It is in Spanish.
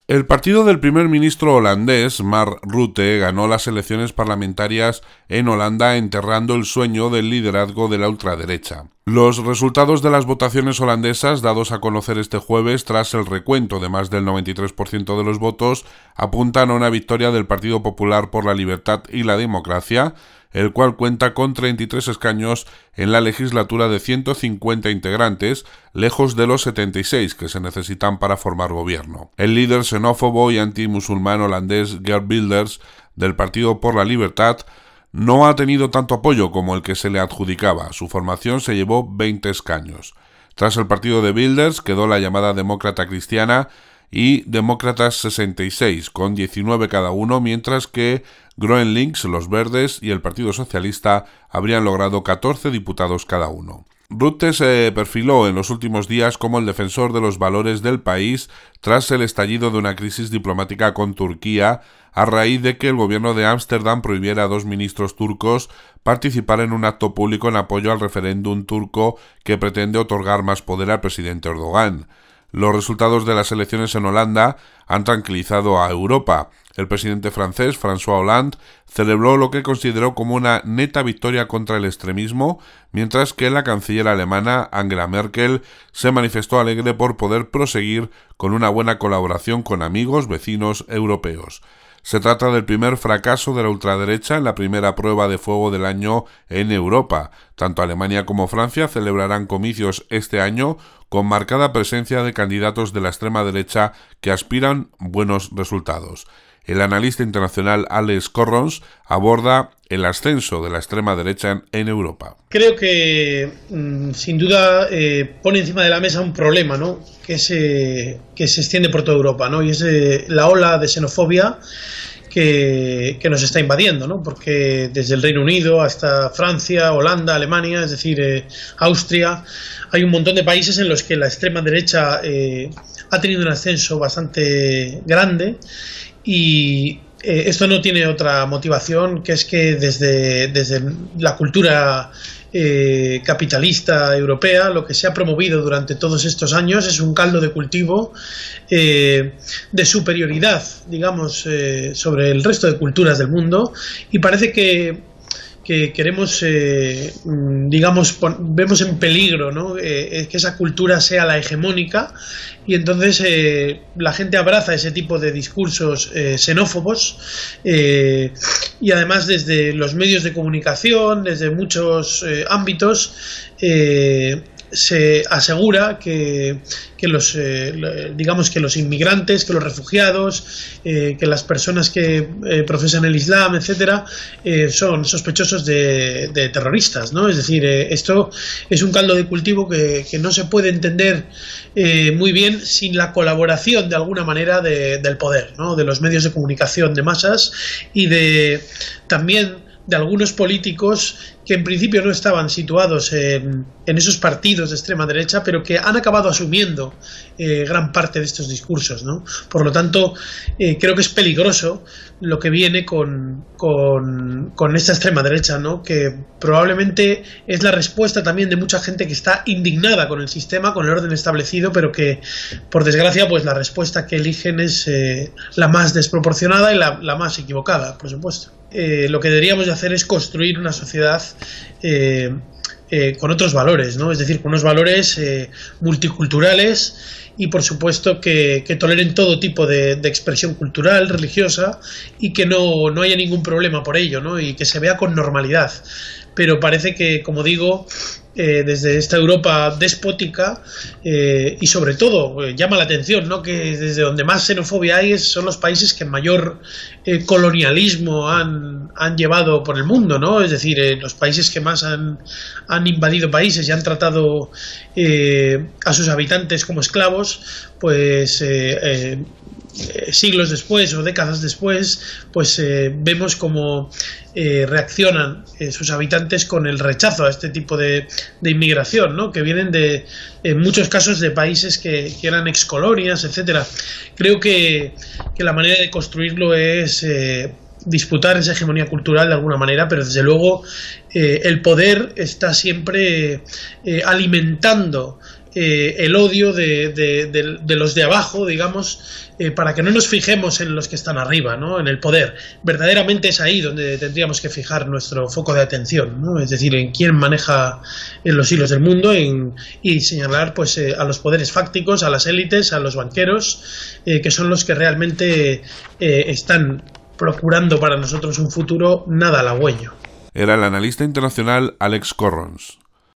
El partido del primer ministro holandés, Mark Rutte, ganó las elecciones parlamentarias en Holanda enterrando el sueño del liderazgo de la ultraderecha. Los resultados de las votaciones holandesas, dados a conocer este jueves tras el recuento de más del 93% de los votos, apuntan a una victoria del Partido Popular por la Libertad y la Democracia, el cual cuenta con 33 escaños en la legislatura de 150 integrantes, lejos de los 76 que se necesitan para formar gobierno. El líder xenófobo y antimusulmán holandés Geert Wilders, del Partido por la Libertad, no ha tenido tanto apoyo como el que se le adjudicaba. Su formación se llevó 20 escaños. Tras el partido de Wilders quedó la llamada Demócrata Cristiana y Demócratas 66, con 19 cada uno, mientras que GroenLinks, los Verdes y el Partido Socialista habrían logrado 14 diputados cada uno. Rutte se perfiló en los últimos días como el defensor de los valores del país tras el estallido de una crisis diplomática con Turquía a raíz de que el gobierno de Ámsterdam prohibiera a 2 ministros turcos participar en un acto público en apoyo al referéndum turco que pretende otorgar más poder al presidente Erdogan. Los resultados de las elecciones en Holanda han tranquilizado a Europa. El presidente francés, François Hollande, celebró lo que consideró como una neta victoria contra el extremismo, mientras que la canciller alemana, Angela Merkel, se manifestó alegre por poder proseguir con una buena colaboración con amigos, vecinos europeos. Se trata del primer fracaso de la ultraderecha en la primera prueba de fuego del año en Europa. Tanto Alemania como Francia celebrarán comicios este año con marcada presencia de candidatos de la extrema derecha que aspiran buenos resultados. El analista internacional Alex Corrons aborda el ascenso de la extrema derecha en Europa. Creo que sin duda pone encima de la mesa un problema, ¿no? que se extiende por toda Europa, ¿no? Y es la ola de xenofobia que nos está invadiendo, ¿no? Porque desde el Reino Unido hasta Francia, Holanda, Alemania, es decir, Austria, hay un montón de países en los que la extrema derecha ha tenido un ascenso bastante grande. Y esto no tiene otra motivación que es que desde la cultura capitalista europea lo que se ha promovido durante todos estos años es un caldo de cultivo de superioridad, digamos, sobre el resto de culturas del mundo, y parece que queremos, digamos, vemos en peligro, ¿no? Que esa cultura sea la hegemónica, y entonces la gente abraza ese tipo de discursos xenófobos, y además desde los medios de comunicación, desde muchos ámbitos, se asegura que los digamos que los inmigrantes, que los refugiados, que las personas que profesan el Islam, etcétera, son sospechosos de terroristas, ¿no? Es decir, esto es un caldo de cultivo que no se puede entender muy bien sin la colaboración de alguna manera del poder, ¿no? De los medios de comunicación de masas y también de algunos políticos que en principio no estaban situados en esos partidos de extrema derecha, pero que han acabado asumiendo gran parte de estos discursos, ¿no? Por lo tanto, creo que es peligroso lo que viene con esta extrema derecha, ¿no? Que probablemente es la respuesta también de mucha gente que está indignada con el sistema, con el orden establecido, pero que, por desgracia, pues la respuesta que eligen es la más desproporcionada y la más equivocada, por supuesto. Lo que deberíamos de hacer es construir una sociedad con otros valores, ¿no? Es decir, con unos valores multiculturales y, por supuesto, que toleren todo tipo de expresión cultural, religiosa, y que no haya ningún problema por ello, ¿no? Y que se vea con normalidad. Pero parece que, como digo, desde esta Europa despótica y sobre todo llama la atención, ¿no? Que desde donde más xenofobia hay son los países que mayor colonialismo han llevado por el mundo, ¿no? Es decir, los países que más han invadido países y han tratado a sus habitantes como esclavos, pues siglos después o décadas después, pues vemos cómo reaccionan sus habitantes con el rechazo a este tipo de inmigración, ¿no? Que vienen en muchos casos de países que eran excolonias, etcétera. Creo que la manera de construirlo es disputar esa hegemonía cultural de alguna manera, pero desde luego el poder está siempre alimentando el odio de los de abajo, digamos, para que no nos fijemos en los que están arriba, ¿no? En el poder. Verdaderamente es ahí donde tendríamos que fijar nuestro foco de atención, ¿no? Es decir, en quién maneja los hilos del mundo y señalar pues a los poderes fácticos, a las élites, a los banqueros, que son los que realmente están procurando para nosotros un futuro nada halagüeño. Era el analista internacional Alex Corrons.